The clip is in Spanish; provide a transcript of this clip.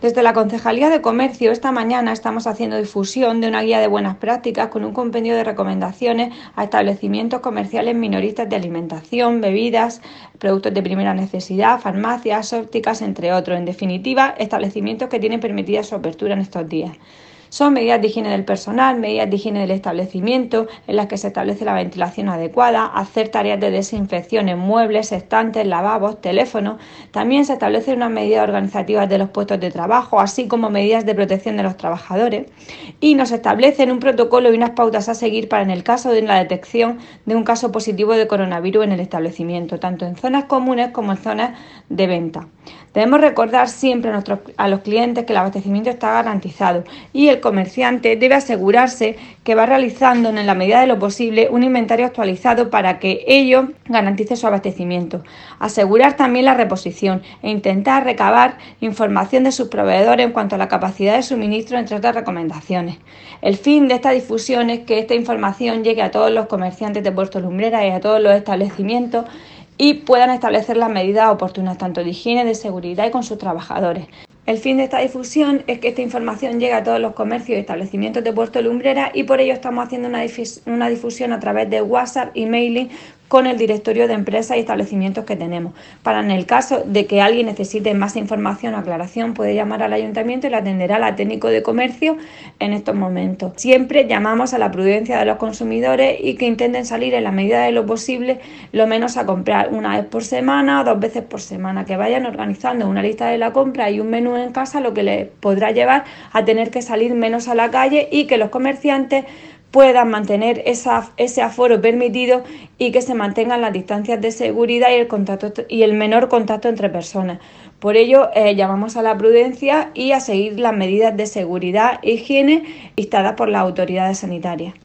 Desde la Concejalía de Comercio, esta mañana estamos haciendo difusión de una guía de buenas prácticas con un compendio de recomendaciones a establecimientos comerciales minoristas de alimentación, bebidas, productos de primera necesidad, farmacias, ópticas, entre otros. En definitiva, establecimientos que tienen permitida su apertura en estos días. Son medidas de higiene del personal, medidas de higiene del establecimiento, en las que se establece la ventilación adecuada, hacer tareas de desinfección en muebles, estantes, lavabos, teléfonos. También se establecen unas medidas organizativas de los puestos de trabajo, así como medidas de protección de los trabajadores. Y nos establecen un protocolo y unas pautas a seguir para en el caso de la detección de un caso positivo de coronavirus en el establecimiento, tanto en zonas comunes como en zonas de venta. Debemos recordar siempre a los clientes que el abastecimiento está garantizado y el comerciante debe asegurarse que va realizando en la medida de lo posible un inventario actualizado para que ello garantice su abastecimiento. Asegurar también la reposición e intentar recabar información de sus proveedores en cuanto a la capacidad de suministro, entre otras recomendaciones. El fin de esta difusión es que esta información llegue a todos los comerciantes de Puerto Lumbreras y a todos los establecimientos y puedan establecer las medidas oportunas tanto de higiene, de seguridad y con sus trabajadores. El fin de esta difusión es que esta información llegue a todos los comercios y establecimientos de Puerto Lumbreras y por ello estamos haciendo una difusión a través de WhatsApp y mailing con el directorio de empresas y establecimientos que tenemos. Para en el caso de que alguien necesite más información o aclaración, puede llamar al ayuntamiento y le atenderá la técnico de comercio en estos momentos. Siempre llamamos a la prudencia de los consumidores y que intenten salir en la medida de lo posible lo menos a comprar una vez por semana o 2 veces por semana, que vayan organizando una lista de la compra y un menú en casa, lo que les podrá llevar a tener que salir menos a la calle y que los comerciantes puedan mantener ese aforo permitido y que se mantengan las distancias de seguridad y el menor contacto entre personas. Por ello, llamamos a la prudencia y a seguir las medidas de seguridad e higiene dictadas por las autoridades sanitarias.